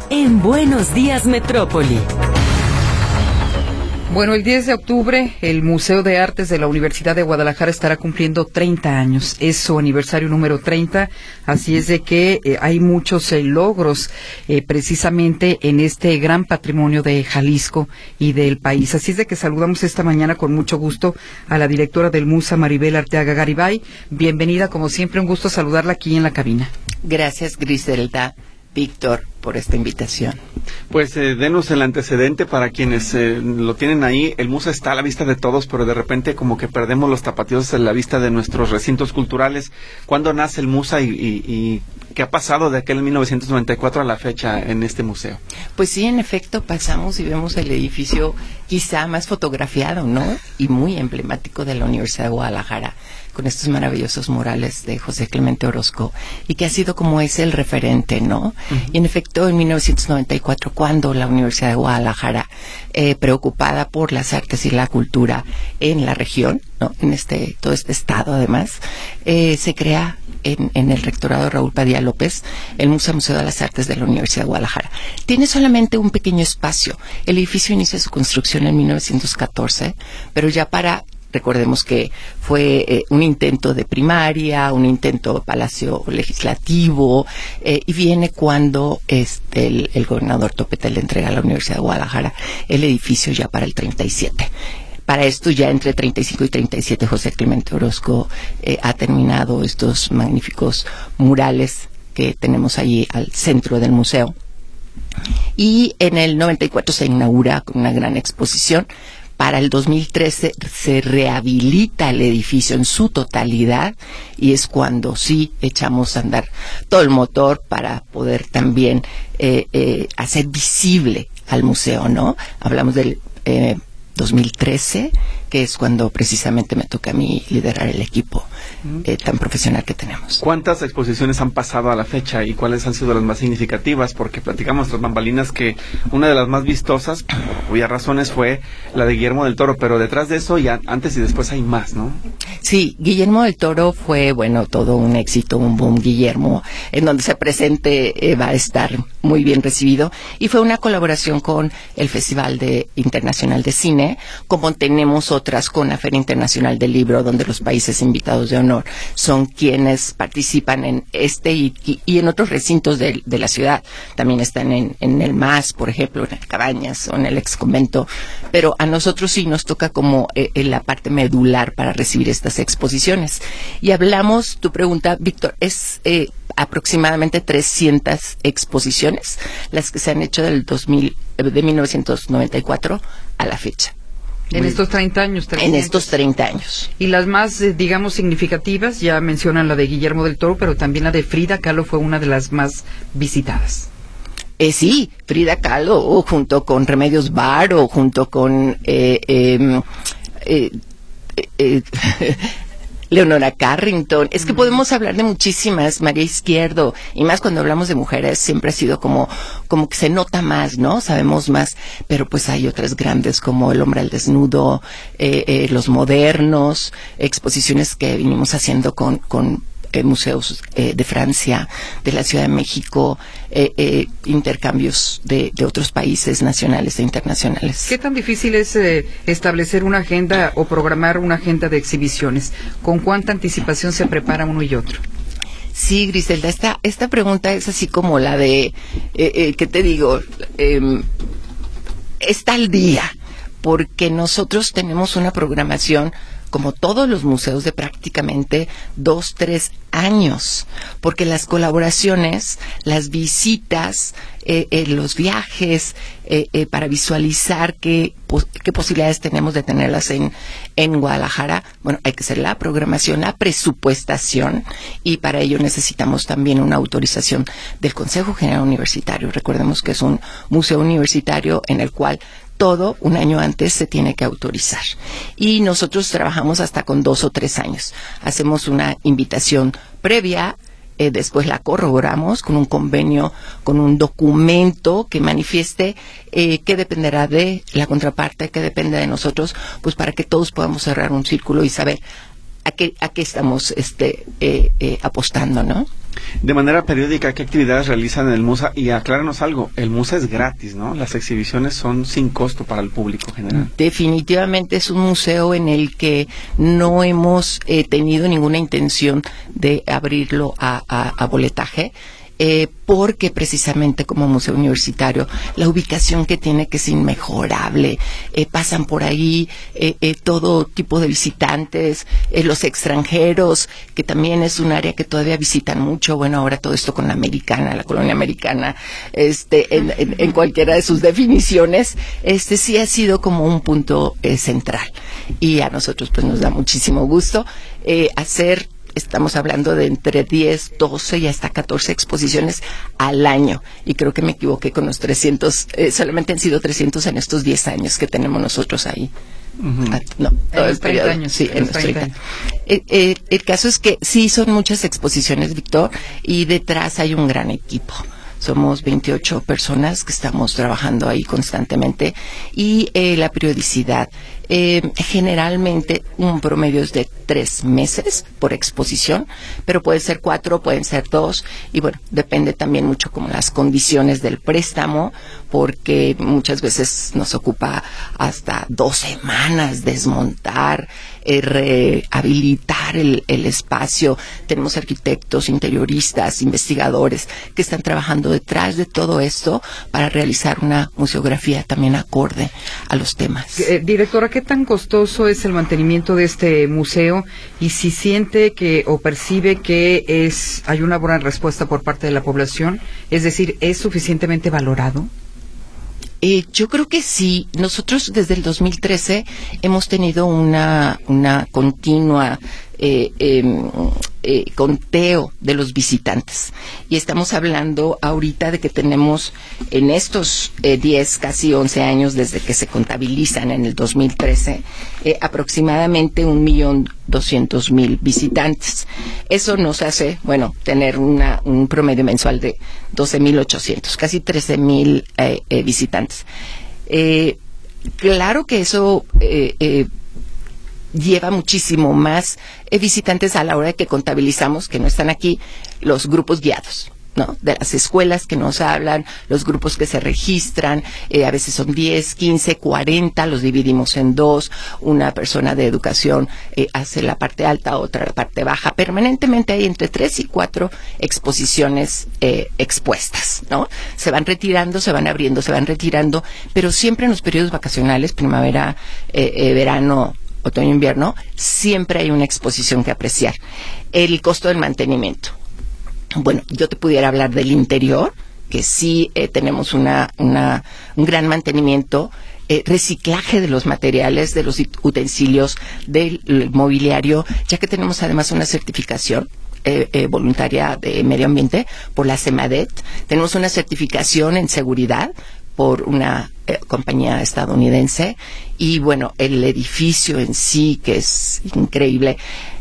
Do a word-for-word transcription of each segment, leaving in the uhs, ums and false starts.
en Buenos Días Metrópoli. Bueno, el diez de octubre el Museo de Artes de la Universidad de Guadalajara estará cumpliendo treinta años. Es su aniversario número treinta, así es de que eh, hay muchos eh, logros eh, precisamente en este gran patrimonio de Jalisco y del país. Así es de que saludamos esta mañana con mucho gusto a la directora del MUSA, Maribel Arteaga Garibay. Bienvenida, como siempre, un gusto saludarla aquí en la cabina. Gracias, Griselda, Víctor, por esta invitación. Pues eh, denos el antecedente para quienes eh, lo tienen ahí. El MUSA está a la vista de todos, pero de repente como que perdemos los tapatíos a la vista de nuestros recintos culturales. ¿Cuándo nace el MUSA y, y, y qué ha pasado de aquel mil novecientos noventa y cuatro a la fecha en este museo? Pues sí, en efecto, pasamos y vemos el edificio quizá más fotografiado, ¿no? Y muy emblemático de la Universidad de Guadalajara, con estos maravillosos murales de José Clemente Orozco, y que ha sido como es el referente, ¿no? Uh-huh. Y en efecto, en mil novecientos noventa y cuatro, cuando la Universidad de Guadalajara, eh, preocupada por las artes y la cultura en la región, ¿no? En este, todo este estado además, eh, se crea en, en el rectorado Raúl Padilla López, el Museo Museo de las Artes de la Universidad de Guadalajara. Tiene solamente un pequeño espacio. El edificio inicia su construcción en mil novecientos catorce, pero ya para... Recordemos que fue eh, un intento de primaria, un intento de palacio legislativo, eh, y viene cuando este, el, el gobernador Topete le entrega a la Universidad de Guadalajara el edificio ya para el treinta y siete. Para esto ya entre treinta y cinco y treinta y siete José Clemente Orozco eh, ha terminado estos magníficos murales que tenemos allí al centro del museo. Y en el noventa y cuatro se inaugura con una gran exposición. Para el dos mil trece se rehabilita el edificio en su totalidad y es cuando sí echamos a andar todo el motor para poder también eh, eh, hacer visible al museo, ¿no? Hablamos del eh, dos mil trece, que es cuando precisamente me toca a mí liderar el equipo eh, tan profesional que tenemos. ¿Cuántas exposiciones han pasado a la fecha y cuáles han sido las más significativas? Porque platicamos tras bambalinas que una de las más vistosas, por cuyas razones, fue la de Guillermo del Toro, pero detrás de eso ya antes y después hay más, ¿no? Sí, Guillermo del Toro fue, bueno, todo un éxito, un boom. Guillermo, en donde se presente, eh, va a estar muy bien recibido, y fue una colaboración con el Festival de Internacional de Cine, como tenemos otras con la Feria Internacional del Libro, donde los países invitados de honor son quienes participan en este y, y, y en otros recintos de, de la ciudad. También están en, en el M A S, por ejemplo, en el Cabañas o en el ex convento, pero a nosotros sí nos toca como eh, en la parte medular para recibir estas exposiciones. Y hablamos, tu pregunta, Víctor, es eh, aproximadamente trescientas exposiciones las que se han hecho del dos mil, de mil novecientos noventa y cuatro a la fecha. En Muy estos treinta años. trescientos. En estos treinta años. Y las más, eh, digamos, significativas, ya mencionan la de Guillermo del Toro, pero también la de Frida Kahlo fue una de las más visitadas. Eh, sí, Frida Kahlo, oh, junto con Remedios Varo, junto con eh, eh, eh, eh, eh, Leonora Carrington. Es que podemos hablar de muchísimas, María Izquierdo, y más cuando hablamos de mujeres siempre ha sido como como que se nota más, ¿no? Sabemos más, pero pues hay otras grandes como El hombre al desnudo, eh, eh, Los modernos, exposiciones que vinimos haciendo con con Eh, museos eh, de Francia, de la Ciudad de México, eh, eh, intercambios de, de otros países nacionales e internacionales. ¿Qué tan difícil es eh, establecer una agenda o programar una agenda de exhibiciones? ¿Con cuánta anticipación se prepara uno y otro? Sí, Griselda, esta, esta pregunta es así como la de, eh, eh, ¿qué te digo? Eh, está al día, porque nosotros tenemos una programación como todos los museos de prácticamente dos, tres años, porque las colaboraciones, las visitas, eh, eh, los viajes, eh, eh, para visualizar qué, pos- qué posibilidades tenemos de tenerlas en, en Guadalajara, bueno, hay que hacer la programación, la presupuestación, y para ello necesitamos también una autorización del Consejo General Universitario. Recordemos que es un museo universitario en el cual todo un año antes se tiene que autorizar. Y nosotros trabajamos hasta con dos o tres años. Hacemos una invitación previa, eh, después la corroboramos con un convenio, con un documento que manifieste eh, qué dependerá de la contraparte, qué depende de nosotros, pues para que todos podamos cerrar un círculo y saber a qué, a qué estamos este, eh, eh, apostando, ¿no? De manera periódica, ¿qué actividades realizan en el MUSA? Y acláranos algo, el MUSA es gratis, ¿no? Las exhibiciones son sin costo para el público general. Definitivamente es un museo en el que no hemos eh, tenido ninguna intención de abrirlo a, a, a boletaje. Eh, porque precisamente como museo universitario la ubicación que tiene, que es inmejorable, eh, pasan por ahí eh, eh, todo tipo de visitantes, eh, los extranjeros, que también es un área que todavía visitan mucho. Bueno, ahora todo esto con la americana, la colonia americana, este, en, en, en cualquiera de sus definiciones, este sí ha sido como un punto eh, central, y a nosotros pues nos da muchísimo gusto eh, hacer. Estamos hablando de entre diez, doce y hasta catorce exposiciones al año. Y creo que me equivoqué con los trescientos. Eh, solamente han sido trescientos en estos diez años que tenemos nosotros ahí. Uh-huh. Ah, no, todo en el periodo. Años, sí, en los treinta años. Eh, eh, el caso es que sí son muchas exposiciones, Víctor, y detrás hay un gran equipo. Somos veintiocho personas que estamos trabajando ahí constantemente, y eh, la periodicidad. Eh, generalmente un promedio es de tres meses por exposición, pero puede ser cuatro, pueden ser dos, y bueno, depende también mucho como las condiciones del préstamo, porque muchas veces nos ocupa hasta dos semanas desmontar, eh, rehabilitar el, el espacio. Tenemos arquitectos, interioristas, investigadores que están trabajando detrás de todo esto para realizar una museografía también acorde a los temas. Eh, directora, ¿qué tan costoso es el mantenimiento de este museo? Y si siente que o percibe que es hay una buena respuesta por parte de la población, es decir, ¿es suficientemente valorado? Eh, yo creo que sí. Nosotros desde el dos mil trece hemos tenido una, una continua eh, eh, eh, conteo de los visitantes. Y estamos hablando ahorita de que tenemos en estos eh, diez, casi once años desde que se contabilizan en el dos mil trece, eh, aproximadamente un millón doscientos mil visitantes. Eso nos hace, bueno, tener una, un promedio mensual de doce mil ochocientos, casi trece mil eh, eh, visitantes. Eh, claro que eso eh, eh, lleva muchísimo más eh, visitantes a la hora de que contabilizamos, que no están aquí, los grupos guiados, ¿no? De las escuelas que nos hablan, los grupos que se registran, eh, a veces son diez, quince, cuarenta, los dividimos en dos. Una persona de educación eh, hace la parte alta, otra la parte baja. Permanentemente hay entre tres y cuatro exposiciones eh, expuestas, ¿no? Se van retirando, se van abriendo, se van retirando, pero siempre en los periodos vacacionales, primavera, eh, eh, verano, otoño, invierno, siempre hay una exposición que apreciar. El costo del mantenimiento. Bueno, yo te pudiera hablar del interior, que sí eh, tenemos una, una, un gran mantenimiento, eh, reciclaje de los materiales, de los utensilios, del mobiliario, ya que tenemos además una certificación eh, eh, voluntaria de medio ambiente por la CEMADET. Tenemos una certificación en seguridad por una eh, compañía estadounidense, y bueno, el edificio en sí, que es increíble.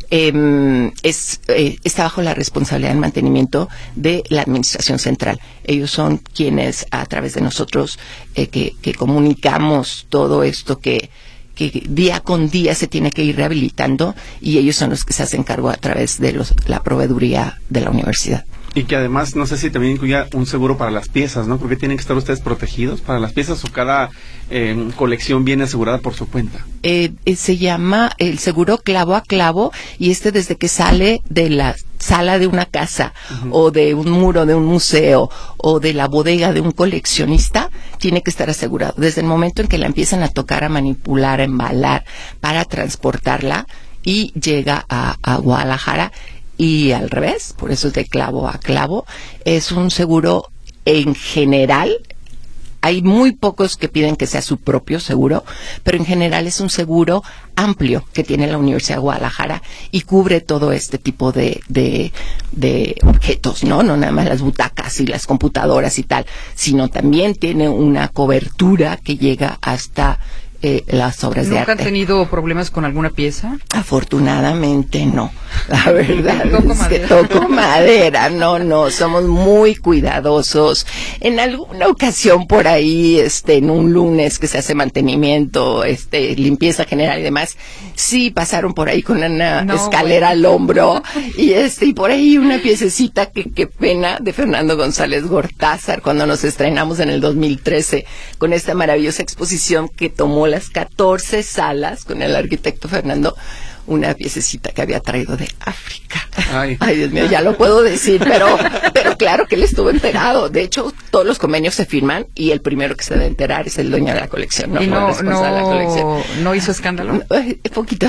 Eh, es, eh, está bajo la responsabilidad del mantenimiento de la Administración Central. Ellos son quienes, a través de nosotros, eh, que, que comunicamos todo esto que, que día con día se tiene que ir rehabilitando, y ellos son los que se hacen cargo a través de los, la proveeduría de la universidad. Y que además, no sé si también incluya un seguro para las piezas, ¿no? Porque tienen que estar ustedes protegidos para las piezas, o cada eh, colección viene asegurada por su cuenta. Eh, eh, se llama el seguro clavo a clavo, y este desde que sale de la sala de una casa, uh-huh, o de un muro de un museo, o de la bodega de un coleccionista, tiene que estar asegurado. Desde el momento en que la empiezan a tocar, a manipular, a embalar, para transportarla, y llega a, a Guadalajara, y al revés, por eso es de clavo a clavo. Es un seguro en general. Hay muy pocos que piden que sea su propio seguro, pero en general es un seguro amplio que tiene la Universidad de Guadalajara, y cubre todo este tipo de, de, de objetos, ¿no? No nada más las butacas y las computadoras y tal, sino también tiene una cobertura que llega hasta eh, las obras de arte. ¿Nunca han tenido problemas con alguna pieza? Afortunadamente no, la verdad toco es que madera. toco madera, no, no, somos muy cuidadosos. En alguna ocasión por ahí, este, en un lunes que se hace mantenimiento, este, limpieza general y demás, sí pasaron por ahí con una No, escalera bueno. al hombro, y este, y por ahí una piececita que, que pena, de Fernando González Gortázar, cuando nos estrenamos en el dos mil trece, con esta maravillosa exposición que tomó las catorce salas con el arquitecto Fernando, una piececita que había traído de África. Ay. Ay, Dios mío, ya lo puedo decir, pero pero claro que él estuvo enterado. De hecho, todos los convenios se firman y el primero que se debe enterar es el dueño de la colección, no, ¿Y el no, responsable de la colección. no, no hizo escándalo? Ay, poquito.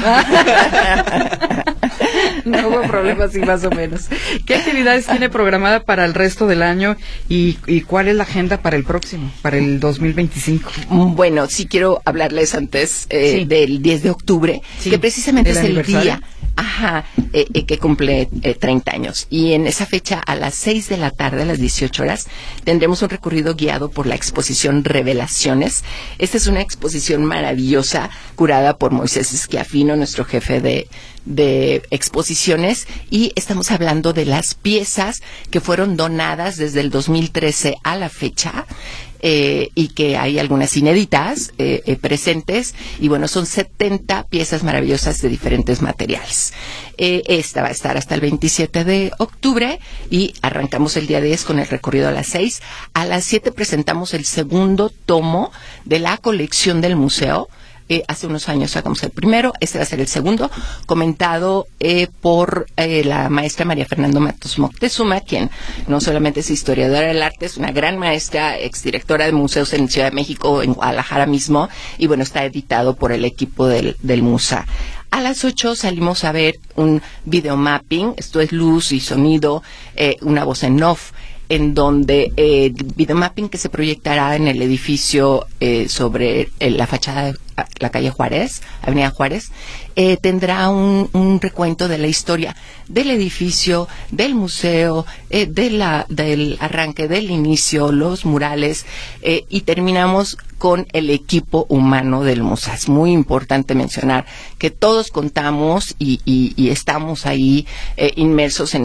No hubo problemas, sí, más o menos. ¿Qué actividades tiene programada para el resto del año y, y cuál es la agenda para el próximo, para el dos mil veinticinco? Bueno, sí quiero hablarles antes eh, Sí. del diez de octubre, Sí, que precisamente del es el aniversario. día ajá, eh, eh, que cumple eh, treinta años. Y en esa fecha, a las seis de la tarde, a las dieciocho horas, tendremos un recorrido guiado por la exposición Revelaciones. Esta es una exposición maravillosa, curada por Moisés Esquiafino, nuestro jefe de de exposiciones, y estamos hablando de las piezas que fueron donadas desde el dos mil trece a la fecha, eh, y que hay algunas inéditas eh, eh, presentes, y bueno, son setenta piezas maravillosas de diferentes materiales. Eh, esta va a estar hasta el veintisiete de octubre y arrancamos el día diez con el recorrido a las seis. A las siete presentamos el segundo tomo de la colección del museo. Eh, hace unos años sacamos el primero, este va a ser el segundo, comentado eh, por eh, la maestra María Fernanda Matos Moctezuma, quien no solamente es historiadora del arte, es una gran maestra, exdirectora de museos en Ciudad de México, en Guadalajara mismo, y bueno, está editado por el equipo del, del MUSA. A las ocho salimos a ver un videomapping, esto es luz y sonido, eh, una voz en off, en donde eh, videomapping que se proyectará en el edificio eh, sobre eh, la fachada de la calle Juárez, Avenida Juárez, eh, tendrá un, un recuento de la historia del edificio, del museo, eh, de la, del arranque, del inicio, los murales, eh, y terminamos con el equipo humano del museo. Es muy importante mencionar que todos contamos y, y, y estamos ahí eh, inmersos en